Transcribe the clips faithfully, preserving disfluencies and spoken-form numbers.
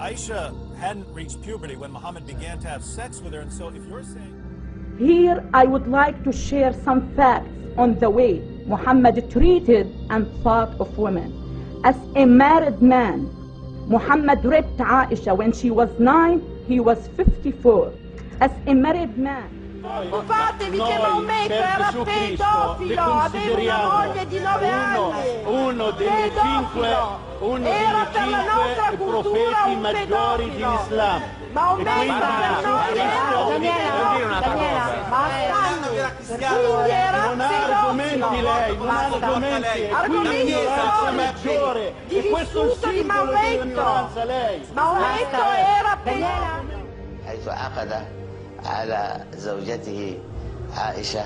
Aisha hadn't reached puberty when Muhammad began to have sex with her, and so if you're saying... Here I would like to share some facts on the way Muhammad treated and thought of women. As a married man, Muhammad raped Aisha when she was nine, he was fifty-four. As a married man. Occupatevi che Maometto era pedofilo, aveva una moglie di nove anni. Uno dei cinque, uno era dei per la nostra cinque cultura profeti un maggiori dell'Islam. Maometto per noi era un pedofilo. Basta, quindi era non ha argomenti lei, non ha argomenti, è qui l'ignoranza maggiore, di e questo è il vissuto di simbolo dell'ignoranza lei. Maometto era pedofilo. حيث عقد على زوجته عائشة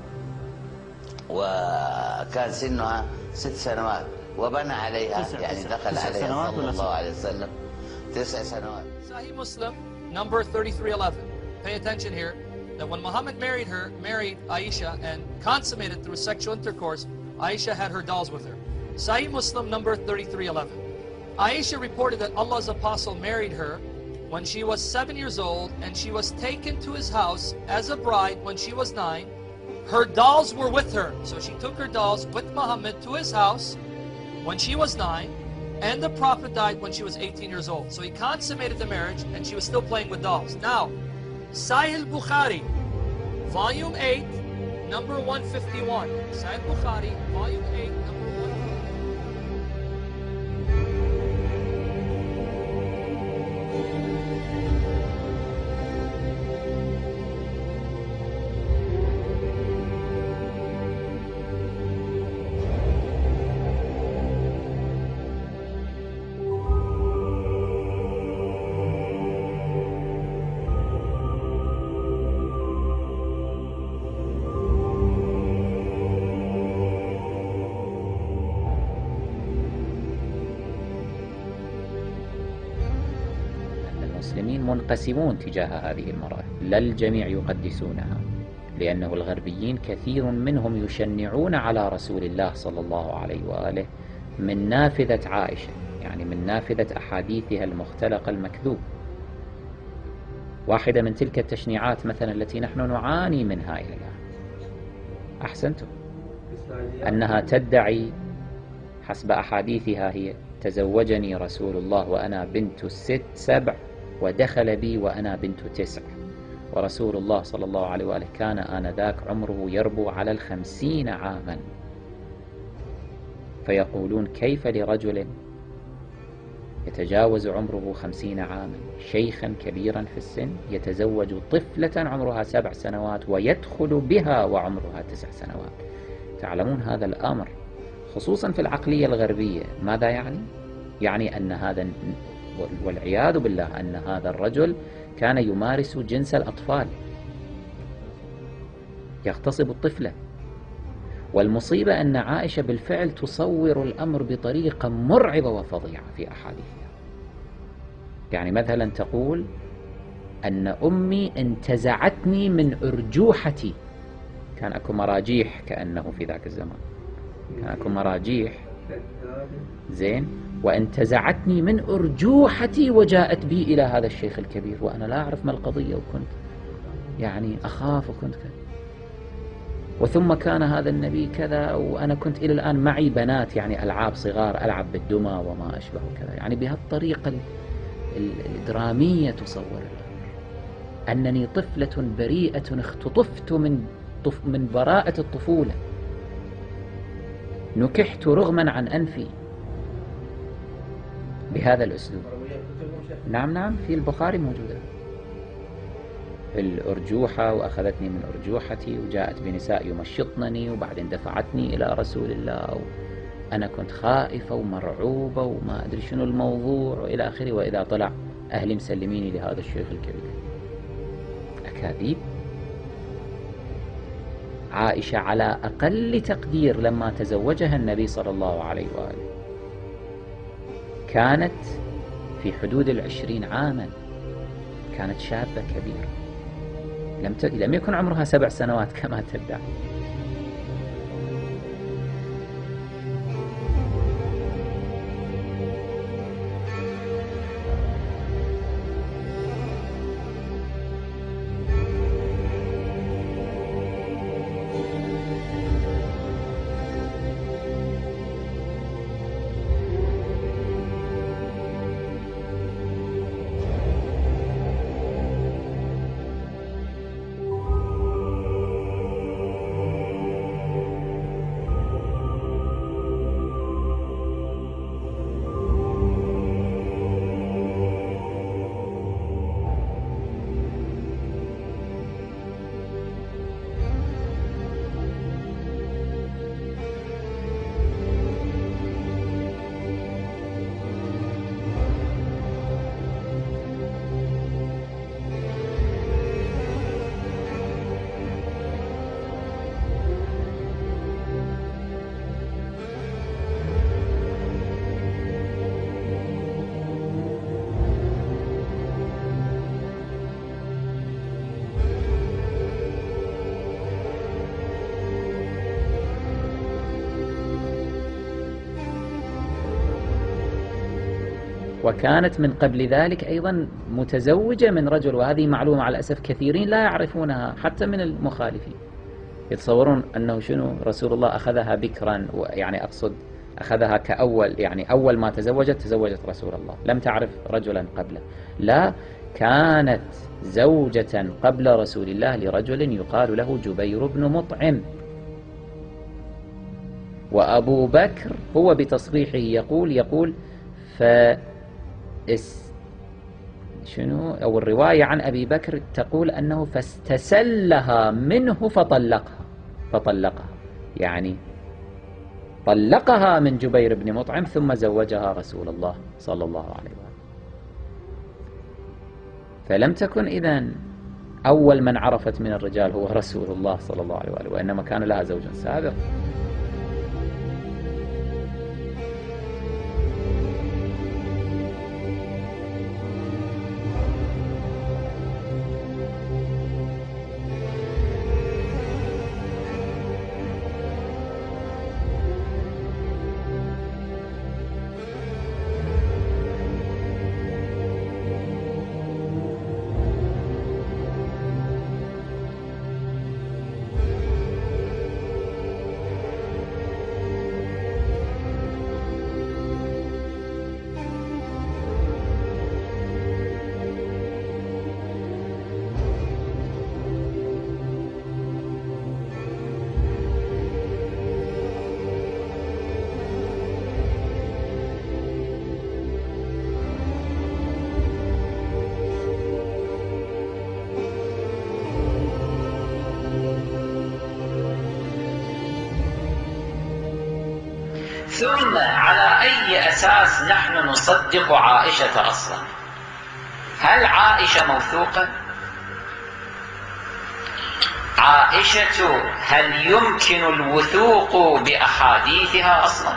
وكان سنها ست سنوات وبنى عليها يعني دخل عليها صلى الله عليه وسلم تسع سنوات. Sahih Muslim number thirty-three eleven. Pay attention here that when Muhammad married her, married Aisha and consummated through sexual intercourse, Aisha had her dolls with her. Sahih Muslim number thirty-three eleven. Aisha reported that Allah's apostle married her when she was seven years old, and she was taken to his house as a bride when she was nine. Her dolls were with her, so she took her dolls with Muhammad to his house when she was nine, and the Prophet died when she was eighteen years old. So he consummated the marriage, and she was still playing with dolls. Now, Sahih al-Bukhari, volume eight, number one fifty-one. Sahih al-Bukhari, volume eight, number one fifty-one. المسلمين منقسمون تجاه هذه المرأة، لا الجميع يقدسونها، لأنه الغربيين كثير منهم يشنعون على رسول الله صلى الله عليه وآله من نافذة عائشة، يعني من نافذة أحاديثها المختلقة المكذوب. واحدة من تلك التشنيعات مثلا التي نحن نعاني منها إلى الآن، أحسنتم، أنها تدعي حسب أحاديثها هي: تزوجني رسول الله وأنا بنت الست سبع، ودخل بي وأنا بنت تسع، ورسول الله صلى الله عليه وآله كان آنذاك عمره يربو على الخمسين عاما. فيقولون: كيف لرجل يتجاوز عمره خمسين عاما شيخا كبيرا في السن يتزوج طفلة عمرها سبع سنوات ويدخل بها وعمرها تسع سنوات؟ تعلمون هذا الأمر خصوصا في العقلية الغربية ماذا يعني؟ يعني أن هذا، والعياذ بالله، أن هذا الرجل كان يمارس جنس الأطفال، يغتصب الطفلة. والمصيبة أن عائشة بالفعل تصور الأمر بطريقة مرعبة وفظيعة في أحاديثها. يعني مثلا تقول أن أمي انتزعتني من أرجوحتي. كان أكو مراجيح كأنه في ذاك الزمان، كان أكو مراجيح زين، وانتزعتني من أرجوحتي وجاءت بي إلى هذا الشيخ الكبير وأنا لا أعرف ما القضية، وكنت يعني أخاف وكنت كذا. وثم كان هذا النبي كذا، وأنا كنت إلى الآن معي بنات يعني ألعاب صغار ألعب بالدمى وما أشبه كذا. يعني بهالطريقة الدرامية تصور الأمر أنني طفلة بريئة اختطفت من طف من براءة الطفولة، نكحت رغما عن أنفي بهذا الأسلوب. نعم نعم في البخاري موجودة الأرجوحة، وأخذتني من أرجوحتي وجاءت بنساء يمشطنني وبعدين دفعتني إلى رسول الله، وأنا كنت خائفة ومرعوبة وما أدري شنو الموضوع وإلى آخره، وإذا طلع أهلي مسلميني لهذا الشيخ الكبير. أكاذيب. عائشة على أقل تقدير لما تزوجها النبي صلى الله عليه وآله كانت في حدود العشرين عاما، كانت شابة كبيرة، لم ت... لم يكن عمرها سبع سنوات كما تدعي. وكانت من قبل ذلك أيضا متزوجة من رجل، وهذه معلومة مع الأسف كثيرين لا يعرفونها حتى من المخالفين، يتصورون أنه شنو رسول الله أخذها بكرا، يعني أقصد أخذها كأول، يعني أول ما تزوجت تزوجت رسول الله، لم تعرف رجلا قبله، لا، كانت زوجة قبل رسول الله لرجل يقال له جبير بن مطعم. وأبو بكر هو بتصريحه يقول يقول ف شنو أو الرواية عن أبي بكر تقول أنه فاستسلها منه فطلقها فطلقها يعني طلقها من جبير بن مطعم ثم زوجها رسول الله صلى الله عليه وسلم. فلم تكن إذن أول من عرفت من الرجال هو رسول الله صلى الله عليه وسلم، وإنما كان لها زوج سابق. ثم على أي أساس نحن نصدق عائشة أصلا؟ هل عائشة موثوقة؟ عائشة هل يمكن الوثوق بأحاديثها أصلا؟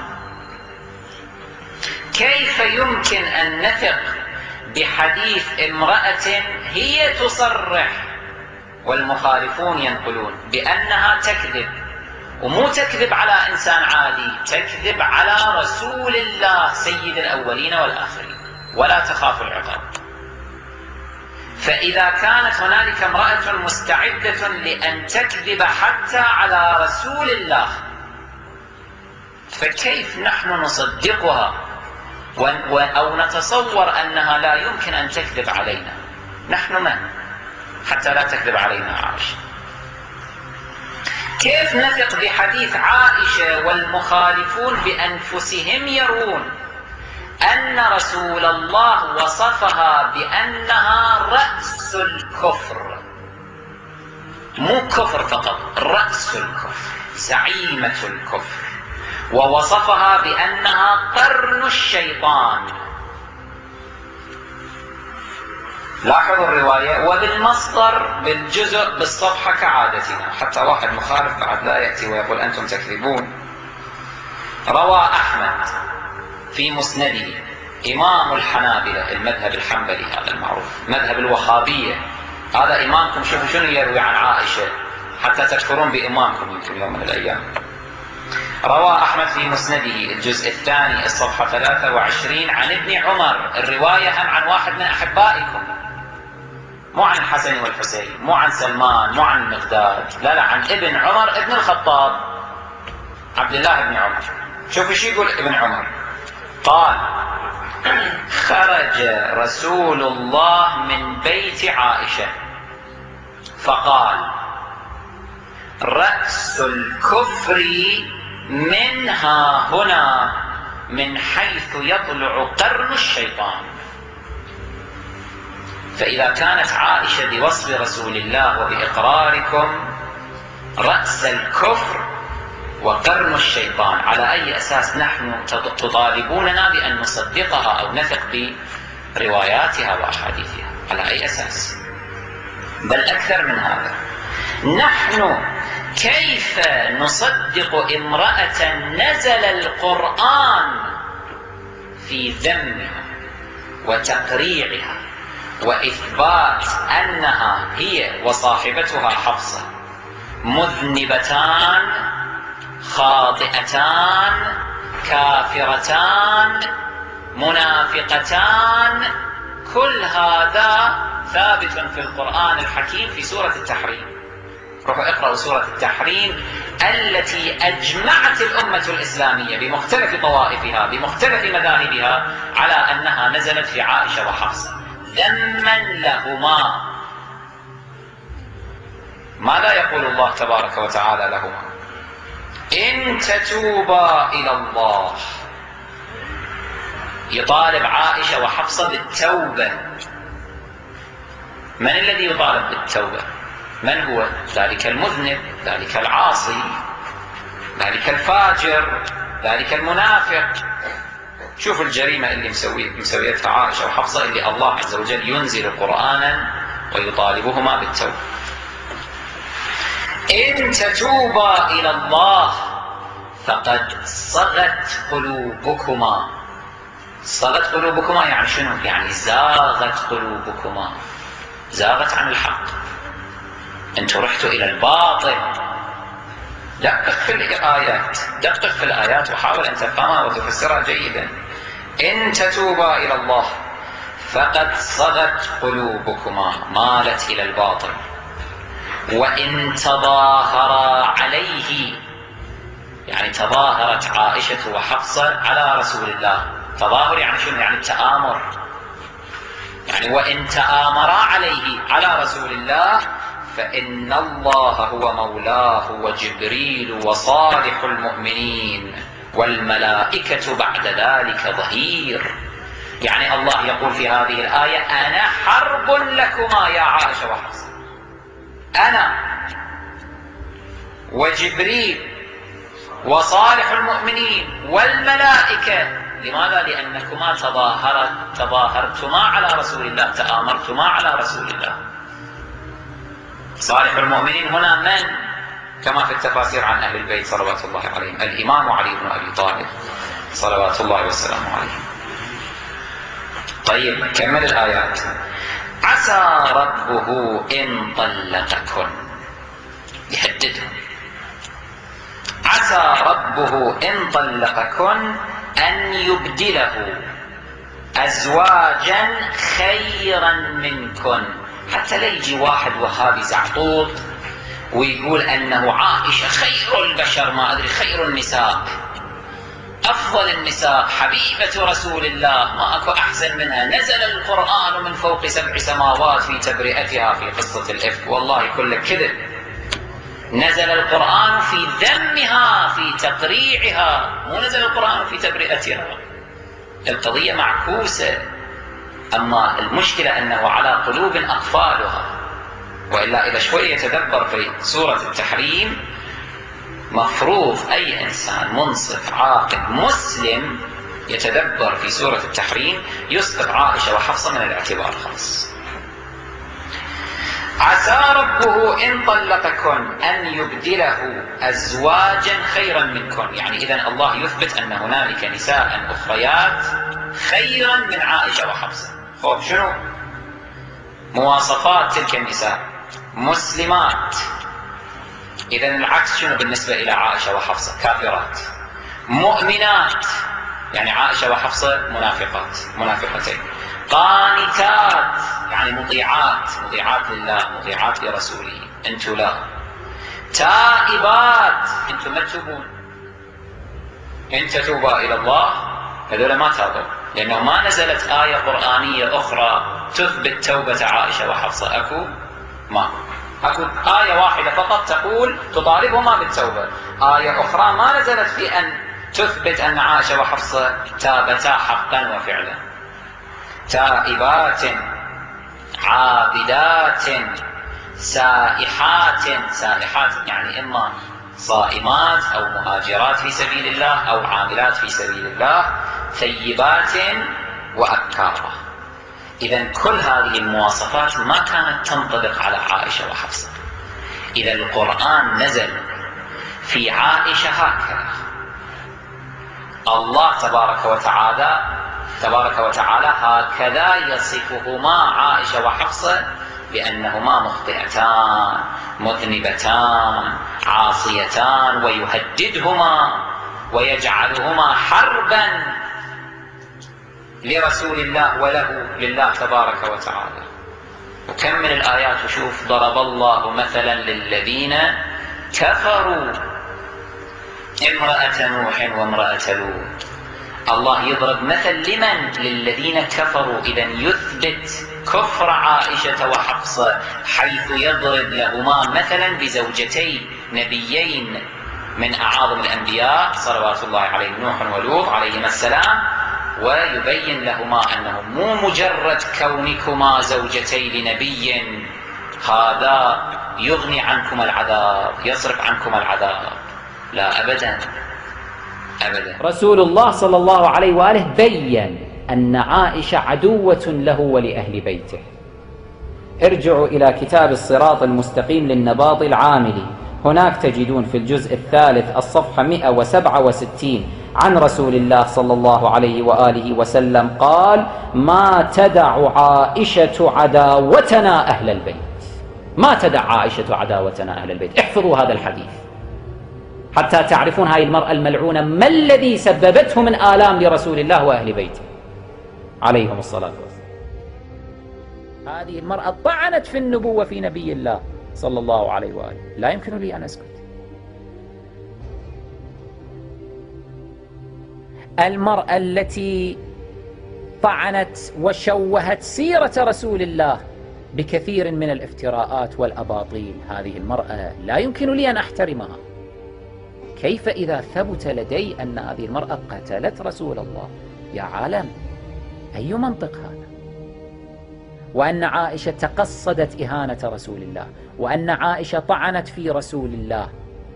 كيف يمكن أن نثق بحديث امرأة هي تصرح والمخالفون ينقلون بأنها تكذب، ومو تكذب على إنسان عادي، تكذب على رسول الله سيد الأولين والآخرين ولا تخاف العقاب؟ فإذا كانت هنالك امرأة مستعدة لأن تكذب حتى على رسول الله، فكيف نحن نصدقها أو نتصور أنها لا يمكن أن تكذب علينا؟ نحن من حتى لا تكذب علينا عائشة؟ كيف نثق بحديث عائشة والمخالفون بأنفسهم يرون أن رسول الله وصفها بأنها رأس الكفر، مو كفر فقط، رأس الكفر، زعيمة الكفر، ووصفها بأنها قرن الشيطان؟ لاحظوا الرواية وبالمصدر بالجزء بالصفحة كعادتنا، حتى واحد مخالف بعد لا يأتي ويقول أنتم تكذبون. روى أحمد في مسنده، إمام الحنابلة المذهب الحنبلي هذا المعروف، مذهب الوهابية هذا إمامكم، شوفوا شنو يروي عن عائشة حتى تكفرون بإمامكم يمكن يوم من الأيام. روى أحمد في مسنده الجزء الثاني الصفحة ثلاثة وعشرين عن ابن عمر، الرواية هم عن واحد من أحبائكم، مو عن الحسن والحسين، مو عن سلمان، مو عن المقداد، لا لا، عن ابن عمر ابن الخطاب عبد الله بن عمر. شوفوا شو يقول ابن عمر، قال: خرج رسول الله من بيت عائشة فقال: رأس الكفر منها هنا من حيث يطلع قرن الشيطان. فإذا كانت عائشة بوصف رسول الله وبإقراركم رأس الكفر وقرن الشيطان، على أي أساس نحن تطالبوننا بأن نصدقها أو نثق برواياتها وأحاديثها؟ على أي أساس؟ بل أكثر من هذا، نحن كيف نصدق امرأة نزل القرآن في ذمها وتقريعها وإثبات أنها هي وصاحبتها حفصة مذنبتان خاطئتان كافرتان منافقتان، كل هذا ثابت في القرآن الحكيم في سورة التحريم. روحوا اقرأوا سورة التحريم التي أجمعت الأمة الإسلامية بمختلف طوائفها بمختلف مذاهبها على أنها نزلت في عائشة وحفصة ذما لهما. ماذا يقول الله تبارك وتعالى لهما؟ إن تتوبا إلى الله. يطالب عائشة وحفصة بالتوبة. من الذي يطالب بالتوبة؟ من هو؟ ذلك المذنب، ذلك العاصي، ذلك الفاجر، ذلك المنافق. شوفوا الجريمة اللي مسوي مسويتها عائشة وحفصة، اللي الله عز وجل ينزل قرآنا ويطالبهما بالتوبة. إن تتوبا إلى الله فقد صغت قلوبكما. صغت قلوبكما يعني شنو؟ يعني زاغت قلوبكما، زاغت عن الحق، انتم رحتوا إلى الباطل. دقق في الآيات، دقق في الآيات وحاول أن تفهمها وتفسرها جيدا. إن تتوبا إلى الله فقد صغت قلوبكما، مالت إلى الباطل. وإن تظاهرا عليه، يعني تظاهرت عائشة وحفصة على رسول الله. تظاهر يعني شنو؟ يعني التآمر. يعني وإن تآمرا عليه على رسول الله فإن الله هو مولاه وجبريل وصالح المؤمنين والملائكة بعد ذلك ظهير. يعني الله يقول في هذه الآية أنا حرب لكما يا عائشة وحفصة، أنا وجبريل وصالح المؤمنين والملائكة. لماذا؟ لأنكما تظاهرت تظاهرتما على رسول الله، تآمرتما على رسول الله. صالح المؤمنين هنا من؟ كما في التفاسير عن أهل البيت صلوات الله عليهم، الإمام علي بن أبي طالب صلوات الله وسلامه عليه. طيب كمل الآيات. عسى ربه إن طلقكن، يهددهم. عسى ربه إن طلقكن أن يبدله أزواجا خيرا منكن. حتى لا يجي واحد وهابي زعطوط ويقول أنه عائشة خير البشر، ما أدري خير النساء، أفضل النساء، حبيبة رسول الله، ما أكو أحسن منها، نزل القرآن من فوق سبع سماوات في تبرئتها في قصة الإفك. والله كله كذب. نزل القرآن في ذمها في تقريعها، مو نزل القرآن في تبرئتها. القضية معكوسة. أما المشكلة أنه على قلوب أقفالها. وإلا إذا شوي يتدبر في سورة التحريم، مفروض أي إنسان منصف عاقل مسلم يتدبر في سورة التحريم يسقط عائشة وحفصة من الاعتبار خاص. عسى ربه إن طلقكن أن يبدله أزواجا خيرا منكن. يعني إذن الله يثبت أن هنالك نساء أخريات خيرا من عائشة وحفصة. خب شنو مواصفات تلك النساء؟ مسلمات. إذن العكس شنو بالنسبة إلى عائشة وحفصة؟ كافرات. مؤمنات، يعني عائشة وحفصة منافقات منافقتين. قانتات، يعني مطيعات، مطيعات لله مطيعات لرسوله، انتم لا. تائبات، انتم ما تتوبون. ان تتوبا الى الله، هذول ما تابوا، لانه ما نزلت آية قرآنية أخرى تثبت توبة عائشة وحفصة. اكو؟ ما اكو آية واحدة فقط تقول تطالبهما بالتوبة. آية أخرى ما نزلت في أن تثبت أن عائشة وحفصة تابتا حقا وفعلا. تائبات، عابدات، سائحات. سائحات يعني إما صائمات أو مهاجرات في سبيل الله أو عاملات في سبيل الله. ثيبات وأبكارا. إذن كل هذه المواصفات ما كانت تنطبق على عائشة وحفصة. إذا القرآن نزل في عائشة هكذا، الله تبارك وتعالى تبارك وتعالى هكذا يصفهما عائشة وحفصة بأنهما مخطئتان مذنبتان عاصيتان، ويهددهما ويجعلهما حربا لرسول الله وله لله تبارك وتعالى. وكم من الآيات وشوف ضرب الله مثلا للذين كفروا امرأة نوح وامرأة لوط. الله يضرب مثل لمن؟ للذين كفروا. إذن يثبت كفر عائشة وحفصة حيث يضرب لهما مثلا بزوجتي نبيين من أعاظم الأنبياء صلوات الله عليهم نوح ولوط عليهما السلام، ويبين لهما أنه مو مجرد كونكما زوجتي لنبي هذا يغني عنكم العذاب يصرف عنكم العذاب، لا أبدا أبدا. رسول الله صلى الله عليه وآله بيّن أن عائشة عدوة له ولأهل بيته. ارجعوا إلى كتاب الصراط المستقيم للنباط العاملي، هناك تجدون في الجزء الثالث الصفحة مئة وسبعة وستين عن رسول الله صلى الله عليه وآله وسلم قال: ما تدع عائشة عداوتنا أهل البيت. ما تدع عائشة عداوتنا أهل البيت. احفظوا هذا الحديث حتى تعرفون هاي المرأة الملعونة ما الذي سببته من آلام لرسول الله وأهل بيته عليهم الصلاة والسلام. هذه المرأة طعنت في النبوة في نبي الله صلى الله عليه وآله. لا يمكن لي أن أسكت. المرأة التي طعنت وشوهت سيرة رسول الله بكثير من الافتراءات والأباطيل، هذه المرأة لا يمكن لي أن أحترمها. كيف إذا ثبت لدي أن هذه المرأة قتلت رسول الله؟ يا عالم، أي منطق هذا؟ وأن عائشة تقصدت إهانة رسول الله، وأن عائشة طعنت في رسول الله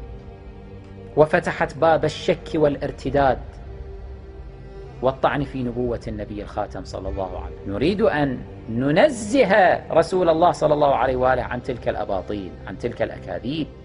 وفتحت باب الشك والارتداد والطعن في نبوة النبي الخاتم صلى الله عليه وسلم. نريد أن ننزه رسول الله صلى الله عليه وآله عن تلك الأباطيل، عن تلك الأكاذيب.